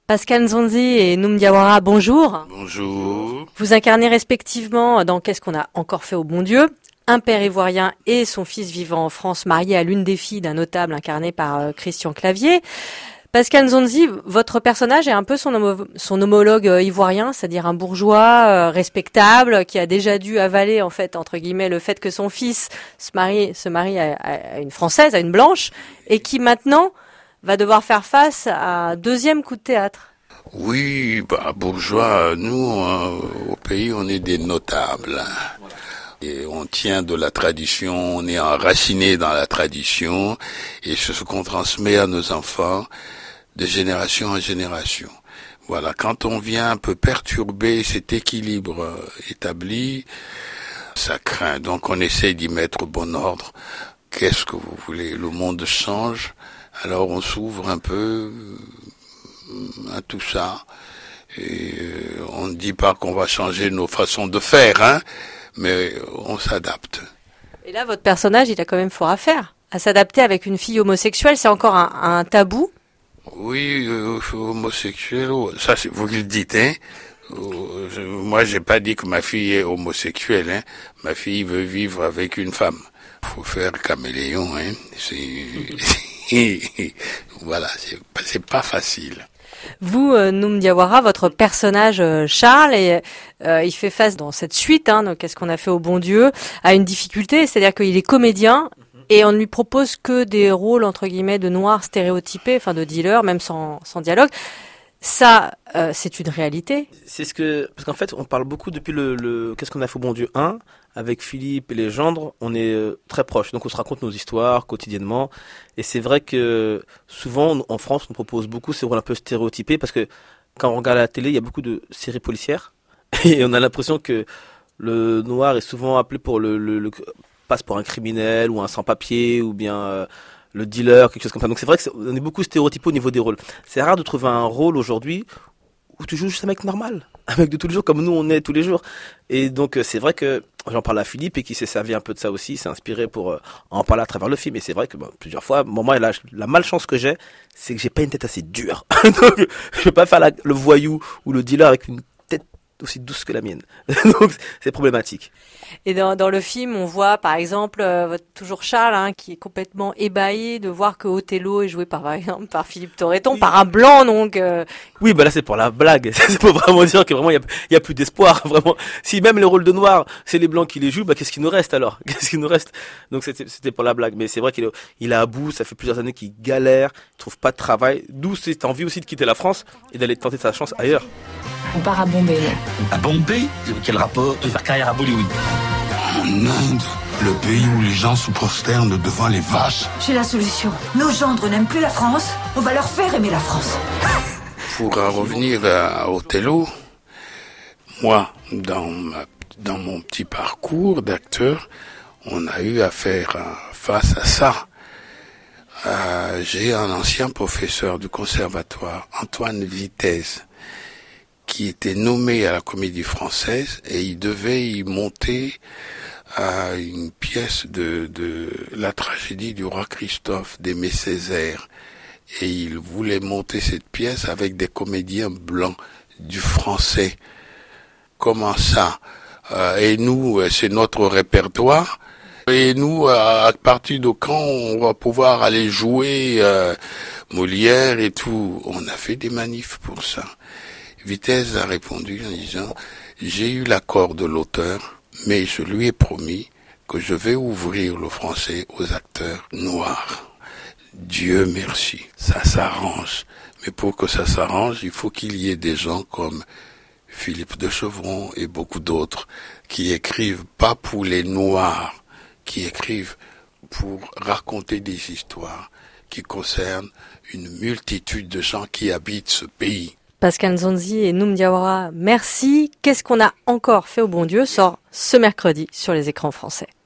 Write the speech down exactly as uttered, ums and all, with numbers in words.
Pascal Nzonzi et Noum Diawara, bonjour. Bonjour. Vous incarnez respectivement dans Qu'est-ce qu'on a encore fait au bon Dieu, un père ivoirien et son fils vivant en France, marié à l'une des filles d'un notable incarné par euh, Christian Clavier. Pascal Nzonzi, votre personnage est un peu son, homo- son homologue euh, ivoirien, c'est-à-dire un bourgeois euh, respectable qui a déjà dû avaler, en fait, entre guillemets, le fait que son fils se marie, se marie à, à une Française, à une Blanche, et qui maintenant va devoir faire face à un deuxième coup de théâtre. Oui, bah, bourgeois, nous, euh, au pays, on est des notables. Et on tient de la tradition, on est enraciné dans la tradition, et c'est ce qu'on transmet à nos enfants de génération en génération. Voilà, quand on vient un peu perturber cet équilibre euh, établi, ça craint. Donc on essaie d'y mettre bon ordre. Qu'est-ce que vous voulez? Le monde change, alors on s'ouvre un peu à tout ça. Et euh, on ne dit pas qu'on va changer nos façons de faire, hein, mais on s'adapte. Et là, votre personnage, il a quand même fort à faire. À s'adapter avec une fille homosexuelle, c'est encore un, un tabou. Oui, euh, homosexuel, oh, ça c'est vous qui le dites, hein. Euh, je, moi, j'ai pas dit que ma fille est homosexuelle, hein. Ma fille veut vivre avec une femme. Faut faire caméléon, hein. C'est voilà, c'est, c'est pas facile. Vous, euh, Noum Diawara, votre personnage euh, Charles, et, euh, il fait face dans cette suite, hein, donc Qu'est-ce qu'on a fait au bon Dieu, à une difficulté, c'est-à-dire qu'il est comédien et on ne lui propose que des rôles entre guillemets de noirs stéréotypés, enfin de dealers, même sans, sans dialogue. Ça, euh, c'est une réalité. C'est ce que parce qu'en fait, on parle beaucoup depuis le, le Qu'est-ce qu'on a fait au bon Dieu un avec Philippe et les gendres, on est euh, très proches. Donc on se raconte nos histoires quotidiennement. Et c'est vrai que souvent en France, on propose beaucoup ces rôles un peu stéréotypés parce que quand on regarde la télé, il y a beaucoup de séries policières et on a l'impression que le noir est souvent appelé pour le, le, le passe pour un criminel ou un sans-papier ou bien euh, le dealer, quelque chose comme ça. Donc c'est vrai qu'on est beaucoup stéréotypé au niveau des rôles. C'est rare de trouver un rôle aujourd'hui où tu joues juste un mec normal, un mec de tous les jours comme nous on est tous les jours. Et donc c'est vrai que j'en parle à Philippe et qui s'est servi un peu de ça aussi, s'est inspiré pour euh, en parler à travers le film. Et c'est vrai que bah, plusieurs fois, bon, moi la, la malchance que j'ai, c'est que j'ai pas une tête assez dure. Donc je peux pas faire la, le voyou ou le dealer avec une tête aussi douce que la mienne. Donc c'est problématique. Et dans, dans le film, on voit par exemple euh, votre, toujours Charles, hein, qui est complètement ébahi de voir que Othello est joué par, par exemple par Philippe Torreton, oui. Par un blanc, donc. Euh... Oui, bah là c'est pour la blague. C'est pour vraiment dire que vraiment il y a, y a plus d'espoir. Vraiment, si même les rôles de noir, c'est les blancs qui les jouent, bah qu'est-ce qui nous reste alors? Qu'est-ce qui nous reste? Donc c'était, c'était pour la blague. Mais c'est vrai qu'il est, il est à bout. Ça fait plusieurs années qu'il galère, il trouve pas de travail. D'où cette envie aussi de quitter la France et d'aller tenter sa chance ailleurs. On part à Bombay. À Bombay? Quel rapport? De faire carrière à Bollywood. En Inde, le pays où les gens se prosternent devant les vaches. J'ai la solution. Nos gendres n'aiment plus la France. On va leur faire aimer la France. Pour en revenir à Othello, moi, dans, ma, dans mon petit parcours d'acteur, on a eu à faire face à ça. Euh, j'ai un ancien professeur du conservatoire, Antoine Vitesse, qui était nommé à la Comédie Française et il devait y monter à une pièce de, de la tragédie du roi Christophe d'Aimé Césaire. Et il voulait monter cette pièce avec des comédiens blancs du français. Comment ça? euh, Et nous, c'est notre répertoire. Et nous, à partir de quand on va pouvoir aller jouer euh, Molière et tout? On a fait des manifs pour ça. Vitesse a répondu en disant « J'ai eu l'accord de l'auteur, mais je lui ai promis que je vais ouvrir le français aux acteurs noirs. Dieu merci, ça s'arrange. Mais pour que ça s'arrange, il faut qu'il y ait des gens comme Philippe de Chevron et beaucoup d'autres qui écrivent pas pour les noirs, qui écrivent pour raconter des histoires qui concernent une multitude de gens qui habitent ce pays. » Pascal Nzonzi et Noum Diawara, merci. Qu'est-ce qu'on a encore fait au bon Dieu sort ce mercredi sur les écrans français.